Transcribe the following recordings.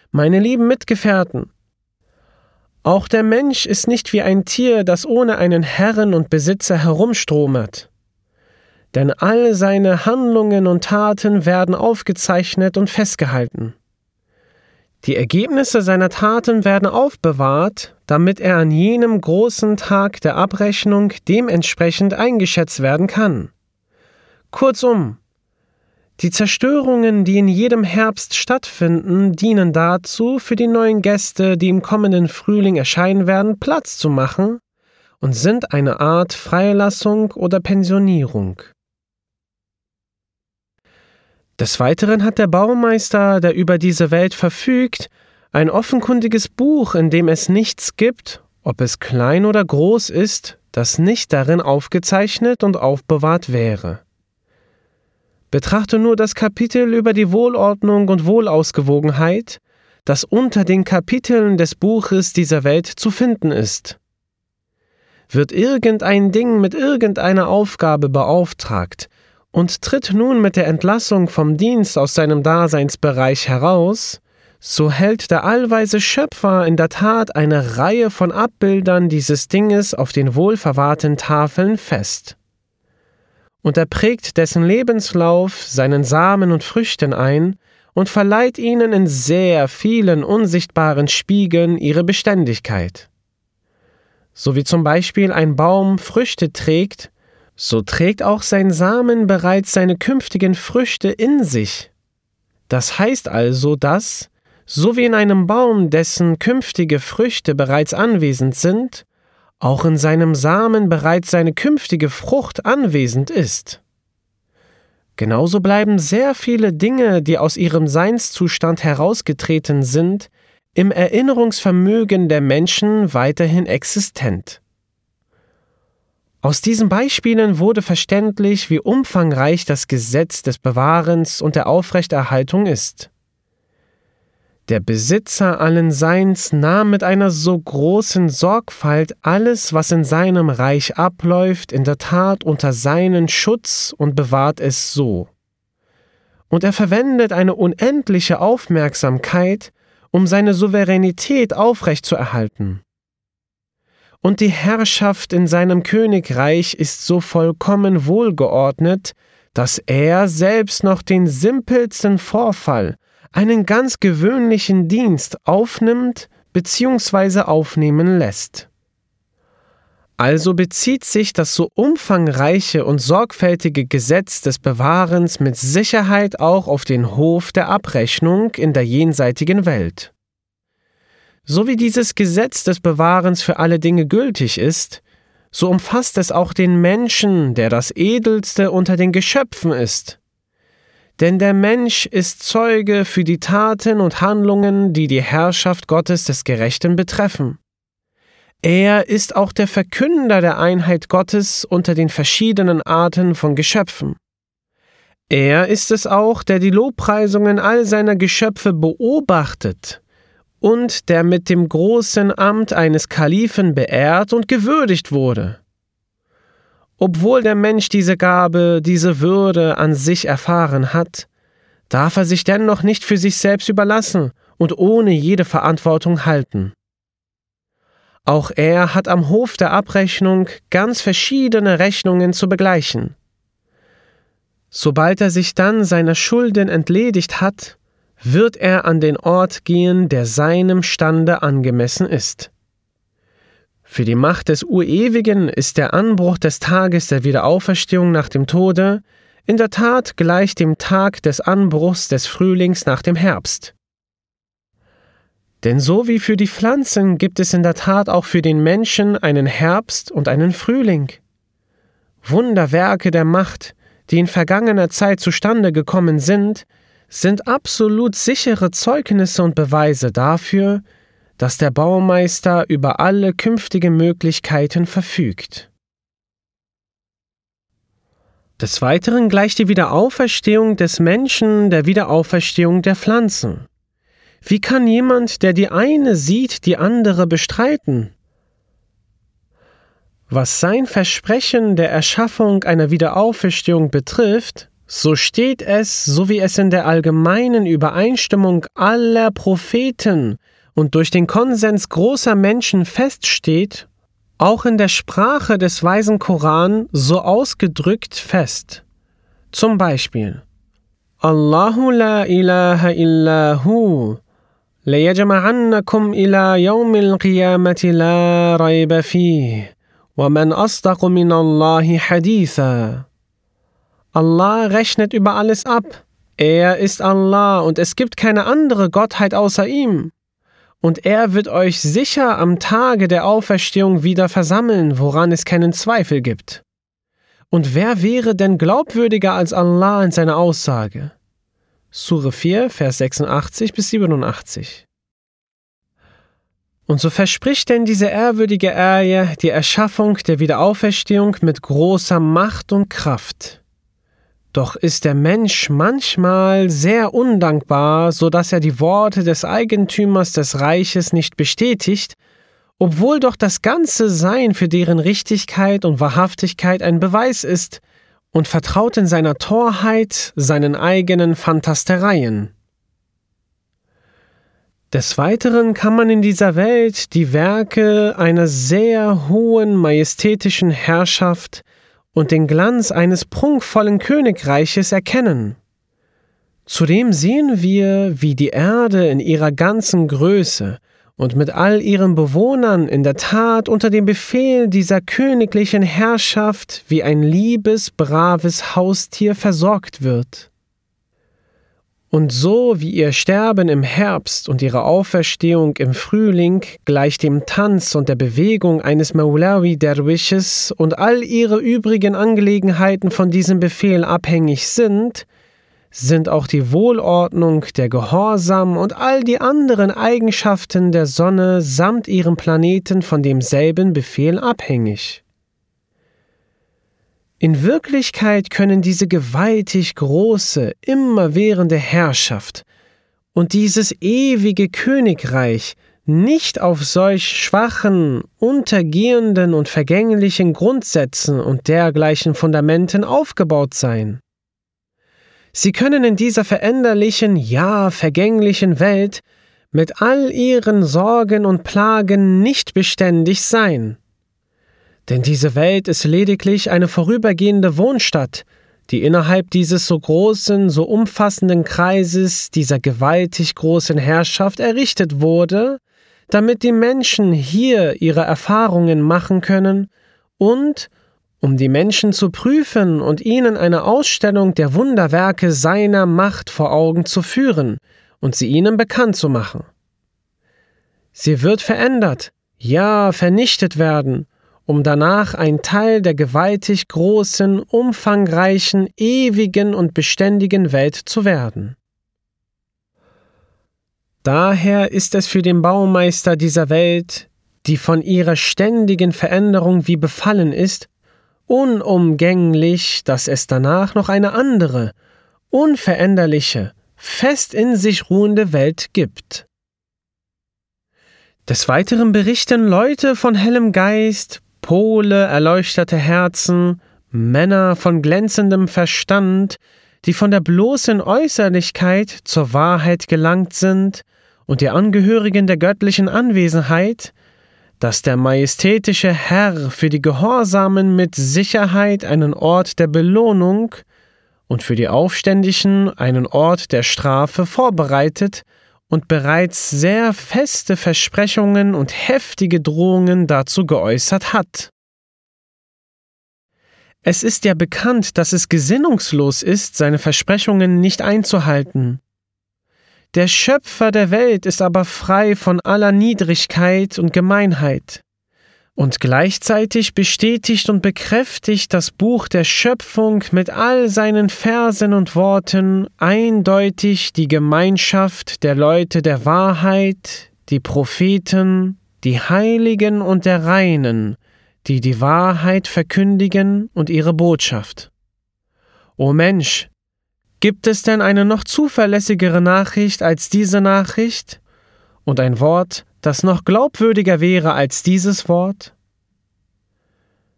Meine lieben Mitgefährten, auch der Mensch ist nicht wie ein Tier, das ohne einen Herren und Besitzer herumstromert. Denn all seine Handlungen und Taten werden aufgezeichnet und festgehalten. Die Ergebnisse seiner Taten werden aufbewahrt, damit er an jenem großen Tag der Abrechnung dementsprechend eingeschätzt werden kann. Kurzum, die Zerstörungen, die in jedem Herbst stattfinden, dienen dazu, für die neuen Gäste, die im kommenden Frühling erscheinen werden, Platz zu machen und sind eine Art Freilassung oder Pensionierung. Des Weiteren hat der Baumeister, der über diese Welt verfügt, ein offenkundiges Buch, in dem es nichts gibt, ob es klein oder groß ist, das nicht darin aufgezeichnet und aufbewahrt wäre. Betrachte nur das Kapitel über die Wohlordnung und Wohlausgewogenheit, das unter den Kapiteln des Buches dieser Welt zu finden ist. Wird irgendein Ding mit irgendeiner Aufgabe beauftragt und tritt nun mit der Entlassung vom Dienst aus seinem Daseinsbereich heraus, so hält der allweise Schöpfer in der Tat eine Reihe von Abbildern dieses Dinges auf den wohlverwahrten Tafeln fest. Und er prägt dessen Lebenslauf seinen Samen und Früchten ein und verleiht ihnen in sehr vielen unsichtbaren Spiegeln ihre Beständigkeit. So wie zum Beispiel ein Baum Früchte trägt, so trägt auch sein Samen bereits seine künftigen Früchte in sich. Das heißt also, dass, so wie in einem Baum, dessen künftige Früchte bereits anwesend sind, auch in seinem Samen bereits seine künftige Frucht anwesend ist. Genauso bleiben sehr viele Dinge, die aus ihrem Seinszustand herausgetreten sind, im Erinnerungsvermögen der Menschen weiterhin existent. Aus diesen Beispielen wurde verständlich, wie umfangreich das Gesetz des Bewahrens und der Aufrechterhaltung ist. Der Besitzer allen Seins nahm mit einer so großen Sorgfalt alles, was in seinem Reich abläuft, in der Tat unter seinen Schutz und bewahrt es so. Und er verwendet eine unendliche Aufmerksamkeit, um seine Souveränität aufrechtzuerhalten. Und die Herrschaft in seinem Königreich ist so vollkommen wohlgeordnet, dass er selbst noch den simpelsten Vorfall, einen ganz gewöhnlichen Dienst aufnimmt bzw. aufnehmen lässt. Also bezieht sich das so umfangreiche und sorgfältige Gesetz des Bewahrens mit Sicherheit auch auf den Hof der Abrechnung in der jenseitigen Welt. So wie dieses Gesetz des Bewahrens für alle Dinge gültig ist, so umfasst es auch den Menschen, der das Edelste unter den Geschöpfen ist. Denn der Mensch ist Zeuge für die Taten und Handlungen, die die Herrschaft Gottes des Gerechten betreffen. Er ist auch der Verkünder der Einheit Gottes unter den verschiedenen Arten von Geschöpfen. Er ist es auch, der die Lobpreisungen all seiner Geschöpfe beobachtet und der mit dem großen Amt eines Kalifen beehrt und gewürdigt wurde. Obwohl der Mensch diese Gabe, diese Würde an sich erfahren hat, darf er sich dennoch nicht für sich selbst überlassen und ohne jede Verantwortung halten. Auch er hat am Hof der Abrechnung ganz verschiedene Rechnungen zu begleichen. Sobald er sich dann seiner Schulden entledigt hat, wird er an den Ort gehen, der seinem Stande angemessen ist. Für die Macht des Urewigen ist der Anbruch des Tages der Wiederauferstehung nach dem Tode in der Tat gleich dem Tag des Anbruchs des Frühlings nach dem Herbst. Denn so wie für die Pflanzen gibt es in der Tat auch für den Menschen einen Herbst und einen Frühling. Wunderwerke der Macht, die in vergangener Zeit zustande gekommen sind absolut sichere Zeugnisse und Beweise dafür, dass der Baumeister über alle künftigen Möglichkeiten verfügt. Des Weiteren gleicht die Wiederauferstehung des Menschen der Wiederauferstehung der Pflanzen. Wie kann jemand, der die eine sieht, die andere bestreiten? Was sein Versprechen der Erschaffung einer Wiederauferstehung betrifft, so steht es, so wie es in der allgemeinen Übereinstimmung aller Propheten und durch den Konsens großer Menschen feststeht, auch in der Sprache des weisen Koran so ausgedrückt fest. Zum Beispiel: Allahu la ilaha illa hu, لَيَجْمَعَنَّكُمْ إِلَى يَوْمِ الْقِيَامَةِ لَا رَيْبَ فِيهِ وَمَنْ أَصْدَقُ مِنَ اللَّهِ حَدِيثًا. Allah rechnet über alles ab. Er ist Allah und es gibt keine andere Gottheit außer ihm. Und er wird euch sicher am Tage der Auferstehung wieder versammeln, woran es keinen Zweifel gibt. Und wer wäre denn glaubwürdiger als Allah in seiner Aussage? Sure 4, Vers 86 bis 87. Und so verspricht denn diese ehrwürdige Ayah die Erschaffung der Wiederauferstehung mit großer Macht und Kraft. Doch ist der Mensch manchmal sehr undankbar, so dass er die Worte des Eigentümers des Reiches nicht bestätigt, obwohl doch das ganze Sein für deren Richtigkeit und Wahrhaftigkeit ein Beweis ist, und vertraut in seiner Torheit seinen eigenen Fantastereien. Des Weiteren kann man in dieser Welt die Werke einer sehr hohen, majestätischen Herrschaft und den Glanz eines prunkvollen Königreiches erkennen. Zudem sehen wir, wie die Erde in ihrer ganzen Größe und mit all ihren Bewohnern in der Tat unter dem Befehl dieser königlichen Herrschaft wie ein liebes, braves Haustier versorgt wird. Und so wie ihr Sterben im Herbst und ihre Auferstehung im Frühling gleich dem Tanz und der Bewegung eines Maulawi-Derwisches und all ihre übrigen Angelegenheiten von diesem Befehl abhängig sind auch die Wohlordnung, der Gehorsam und all die anderen Eigenschaften der Sonne samt ihrem Planeten von demselben Befehl abhängig. In Wirklichkeit können diese gewaltig große, immerwährende Herrschaft und dieses ewige Königreich nicht auf solch schwachen, untergehenden und vergänglichen Grundsätzen und dergleichen Fundamenten aufgebaut sein. Sie können in dieser veränderlichen, ja vergänglichen Welt mit all ihren Sorgen und Plagen nicht beständig sein. Denn diese Welt ist lediglich eine vorübergehende Wohnstatt, die innerhalb dieses so großen, so umfassenden Kreises dieser gewaltig großen Herrschaft errichtet wurde, damit die Menschen hier ihre Erfahrungen machen können und um die Menschen zu prüfen und ihnen eine Ausstellung der Wunderwerke seiner Macht vor Augen zu führen und sie ihnen bekannt zu machen. Sie wird verändert, ja vernichtet werden, um danach ein Teil der gewaltig großen, umfangreichen, ewigen und beständigen Welt zu werden. Daher ist es für den Baumeister dieser Welt, die von ihrer ständigen Veränderung wie befallen ist, unumgänglich, dass es danach noch eine andere, unveränderliche, fest in sich ruhende Welt gibt. Des Weiteren berichten Leute von hellem Geist, Pole, erleuchtete Herzen, Männer von glänzendem Verstand, die von der bloßen Äußerlichkeit zur Wahrheit gelangt sind, und die Angehörigen der göttlichen Anwesenheit, dass der majestätische Herr für die Gehorsamen mit Sicherheit einen Ort der Belohnung und für die Aufständischen einen Ort der Strafe vorbereitet und bereits sehr feste Versprechungen und heftige Drohungen dazu geäußert hat. Es ist ja bekannt, dass es gesinnungslos ist, seine Versprechungen nicht einzuhalten. Der Schöpfer der Welt ist aber frei von aller Niedrigkeit und Gemeinheit. Und gleichzeitig bestätigt und bekräftigt das Buch der Schöpfung mit all seinen Versen und Worten eindeutig die Gemeinschaft der Leute der Wahrheit, die Propheten, die Heiligen und der Reinen, die die Wahrheit verkündigen und ihre Botschaft. O Mensch, gibt es denn eine noch zuverlässigere Nachricht als diese Nachricht und ein Wort, das noch glaubwürdiger wäre als dieses Wort?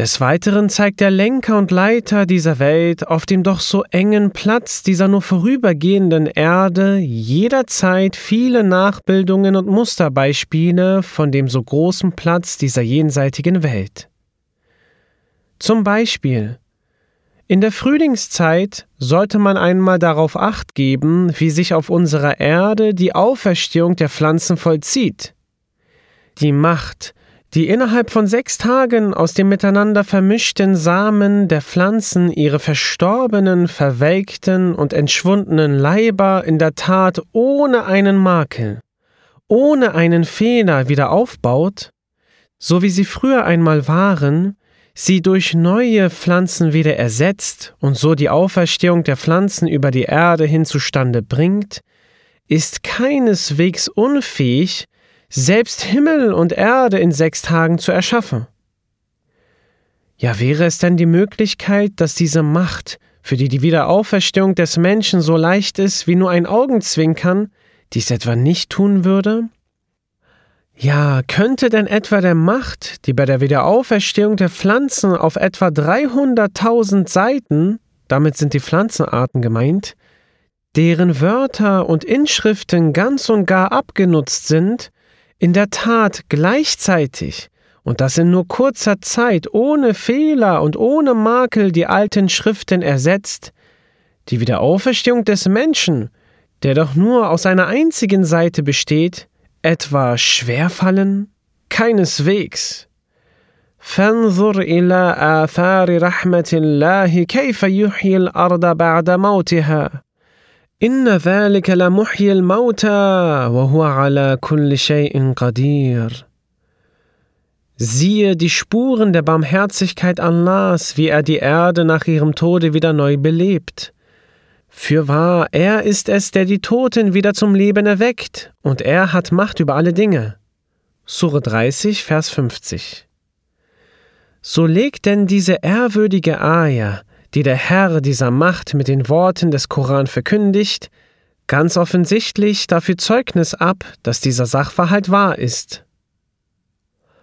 Des Weiteren zeigt der Lenker und Leiter dieser Welt auf dem doch so engen Platz dieser nur vorübergehenden Erde jederzeit viele Nachbildungen und Musterbeispiele von dem so großen Platz dieser jenseitigen Welt. Zum Beispiel: In der Frühlingszeit sollte man einmal darauf Acht geben, wie sich auf unserer Erde die Auferstehung der Pflanzen vollzieht. Die Macht, die innerhalb von 6 Tagen aus dem miteinander vermischten Samen der Pflanzen ihre verstorbenen, verwelkten und entschwundenen Leiber in der Tat ohne einen Makel, ohne einen Fehler wieder aufbaut, so wie sie früher einmal waren, sie durch neue Pflanzen wieder ersetzt und so die Auferstehung der Pflanzen über die Erde hin zustande bringt, ist keineswegs unfähig, selbst Himmel und Erde in 6 Tagen zu erschaffen. Ja, wäre es denn die Möglichkeit, dass diese Macht, für die die Wiederauferstehung des Menschen so leicht ist wie nur ein Augenzwinkern, dies etwa nicht tun würde? Ja, könnte denn etwa der Macht, die bei der Wiederauferstehung der Pflanzen auf etwa 300.000 Seiten, damit sind die Pflanzenarten gemeint, deren Wörter und Inschriften ganz und gar abgenutzt sind, in der Tat gleichzeitig, und das in nur kurzer Zeit, ohne Fehler und ohne Makel die alten Schriften ersetzt, die Wiederauferstehung des Menschen, der doch nur aus einer einzigen Seite besteht, etwa schwerfallen? Keineswegs. فانظر إلى آثار رحمة الله كيف يحيي الأرض بعد موتها إن ذلك لمحيي الموتى وهو على كل شيء قدير. Siehe die Spuren der Barmherzigkeit Allahs, wie er die Erde nach ihrem Tode wieder neu belebt. Fürwahr, er ist es, der die Toten wieder zum Leben erweckt, und er hat Macht über alle Dinge. Sure 30, Vers 50. So legt denn diese ehrwürdige Aja, die der Herr dieser Macht mit den Worten des Koran verkündigt, ganz offensichtlich dafür Zeugnis ab, dass dieser Sachverhalt wahr ist.